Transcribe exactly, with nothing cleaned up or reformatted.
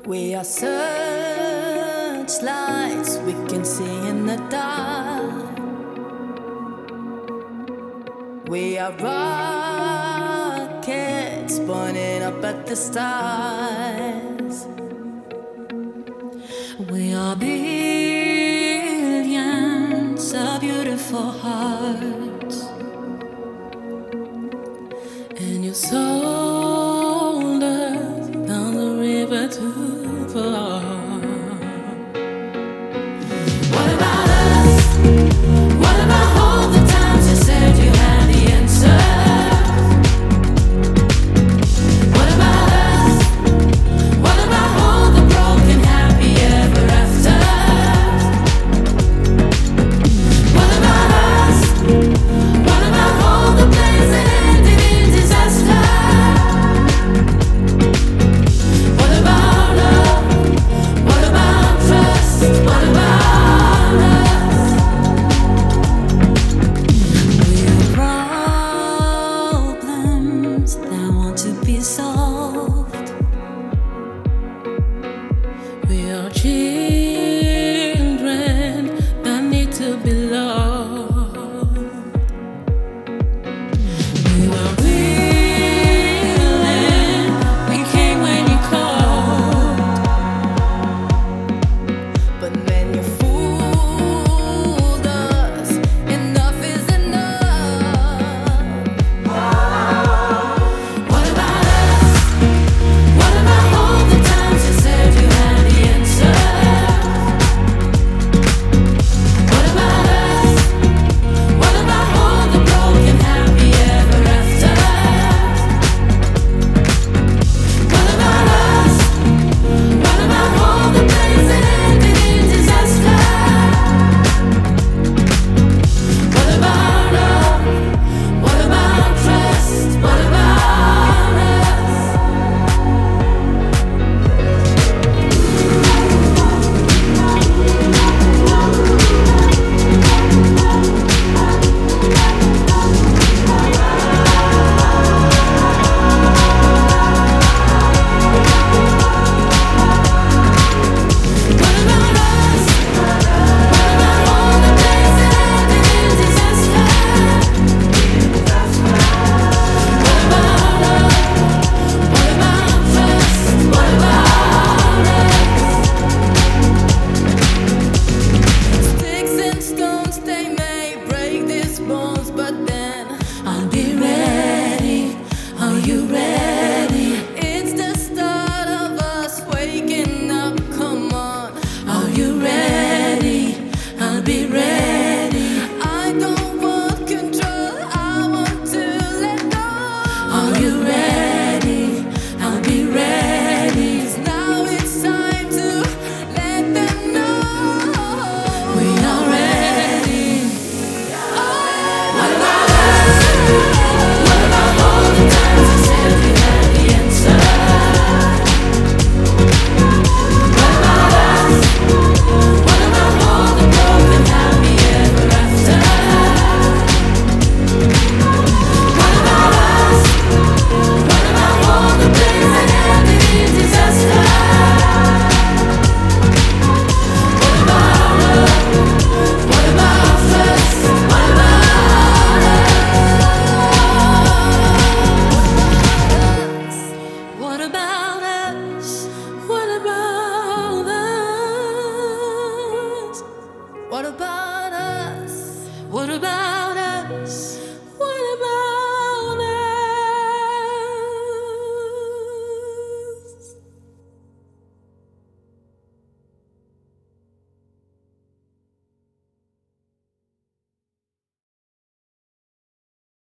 We are searchlights we can see in the dark. We are rockets pointing up at the stars. We are billions of beautiful hearts, and you sold us down the river too far. What about us? What about all the times you said you had the answers? What about us? What about all the broken happy ever afters? What about us? What about all the plans that ended in disaster? What about love? What about trust? What about us? We are problems that want to be solved. We are children that need to be loved. We were willing, we came when you called, but then you fooled us. Enough is enough. What about us? What about all the times you said you had the answers? What about us? What about all the broken happy ever afters? What about us? What about all the plans that ended in disaster? What about love? What about trust? What about us? What about us? What about all the plans that ended in disaster? What about love? What about trust? What about us? Sticks and stones, they may break these bones, but then I'll be ready. Are you ready? It's the start of us waking up. Come on, are you ready? I'll be ready. I don't want control, I want to let go. Are you ready? I'll be ready. 'Cause now it's time to let them know we are ready. What about us? What about all the times you said you had the answer? What about us? What about all the broken happy ever after? What about us? What about all the plans that ended in disaster? What about love? What about trust? What about us? What about us? What about us? What about us? What about us?